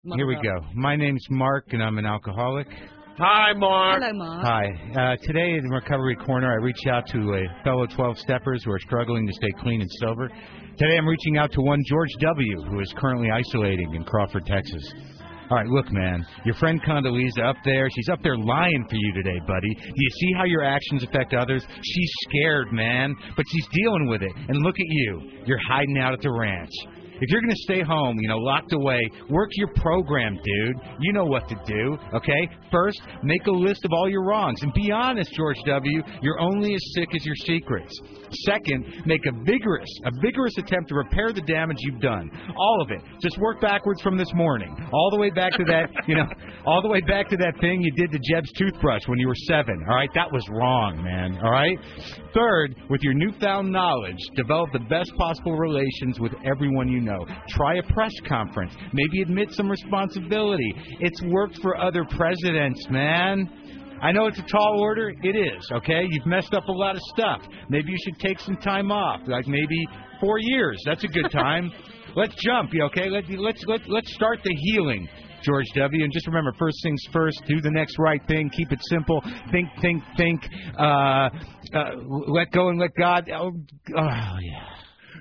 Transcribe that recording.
Here we go. My name's Mark, and I'm an alcoholic. Hi, Mark. Hello, Mark. Hi. Today in the Recovery Corner, I reach out to a fellow 12-steppers who are struggling to stay clean and sober. Today I'm reaching out to one George W., who is currently isolating in Crawford, Texas. All right, look, man, your friend Condoleezza up there, she's up there lying for you today, buddy. Do you see how your actions affect others? She's scared, man, but she's dealing with it. And look at you. You're hiding out at the ranch. If you're going to stay home, locked away, work your program, dude. You know what to do, okay? First, make a list of all your wrongs. And be honest, George W., you're only as sick as your secrets. Second, make a vigorous attempt to repair the damage you've done. All of it. Just work backwards from this morning. All the way back to that, all the way back to that thing you did to Jeb's toothbrush when you were 7, all right? That was wrong, man, all right? Third, with your newfound knowledge, develop the best possible relations with everyone you know. Try a press conference. Maybe admit some responsibility. It's worked for other presidents, man. I know it's a tall order. It is, okay? You've messed up a lot of stuff. Maybe you should take some time off, like maybe 4 years. That's a good time. Let's jump, okay? Let's start the healing, George W. And just remember, first things first, do the next right thing, keep it simple, think, let go and let God. Oh yeah.